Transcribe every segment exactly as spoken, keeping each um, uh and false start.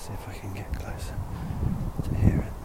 see if I can get closer to hear it.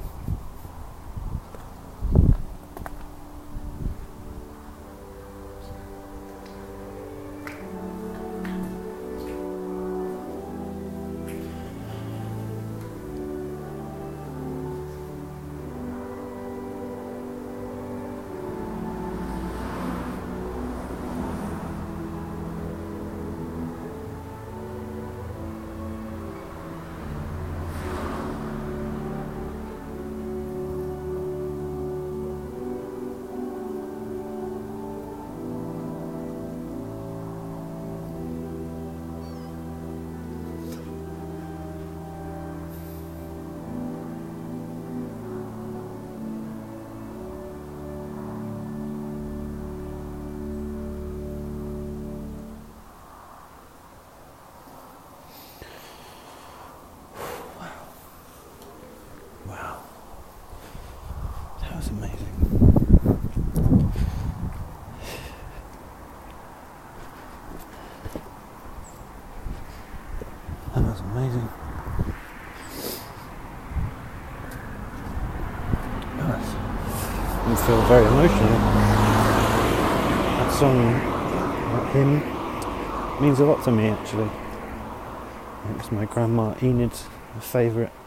That was amazing. That was amazing. Gosh, I feel very emotional. That song, that hymn, means a lot to me actually. It was my grandma Enid's favourite